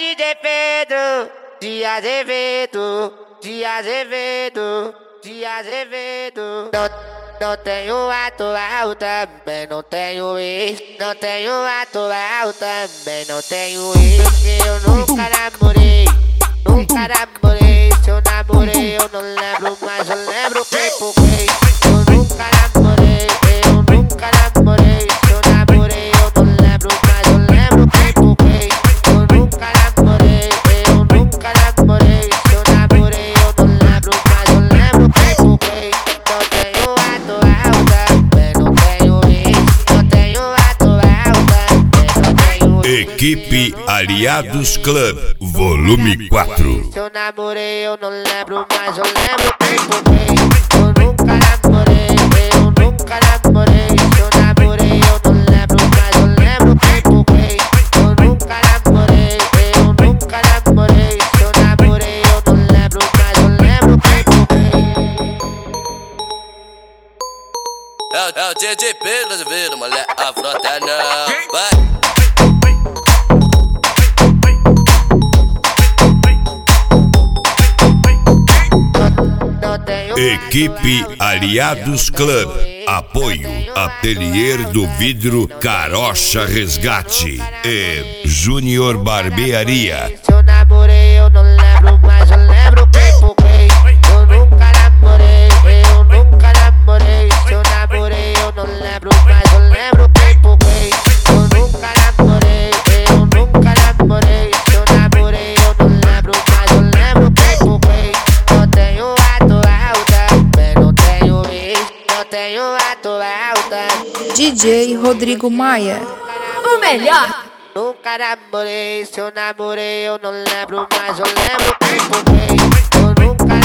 DJ Pedro de Azevedo, de Azevedo, de Azevedo. Não tenho atual, também não tenho ex. Não tenho atual, também não tenho ex. Eu nunca namorei, nunca namorei. Se eu namorei eu não lembro, mas eu lembro quem foquei. Eu nunca namorei, eu nunca namorei. Se eu namorei eu não lembro, mas eu lembro quem foquei. Eu nunca namorei, eu nunca namorei. Se eu namorei eu não lembro, mas eu lembro quem foquei. Não tenho atual, também não tenho ex. Não tenho atual, também não tenho ex. Equipe Aliados Club, volume 4. Se eu namorei eu não lembro, mas eu lembro quem foquei. Eu nunca namorei, eu nunca namorei. Se eu namorei eu não lembro, mas eu lembro quem foquei. Eu nunca namorei, eu nunca namorei. Se eu namorei eu não lembro, mas eu lembro quem foquei. É o DJ Pedro Azevedo, moleque, a frota não vai. Equipe Aliados Club, apoio Atelier do Vidro Carocha Resgate e Júnior Barbearia. Se eu namorei eu não lembro, mas eu lembro quem foquei. Eu nunca namorei, eu nunca namorei. Se eu namorei eu não lembro, mas eu lembro quem foquei. Eu nunca namorei, eu nunca namorei. Se eu namorei eu não lembro, mas eu lembro quem foquei. Não tenho atual, também não tenho ex. Não tenho atual, também. DJ Rodrigo Maia. O melhor. Nunca namorei, se eu namorei eu não lembro, mas eu lembro quem foquei. Eu nunca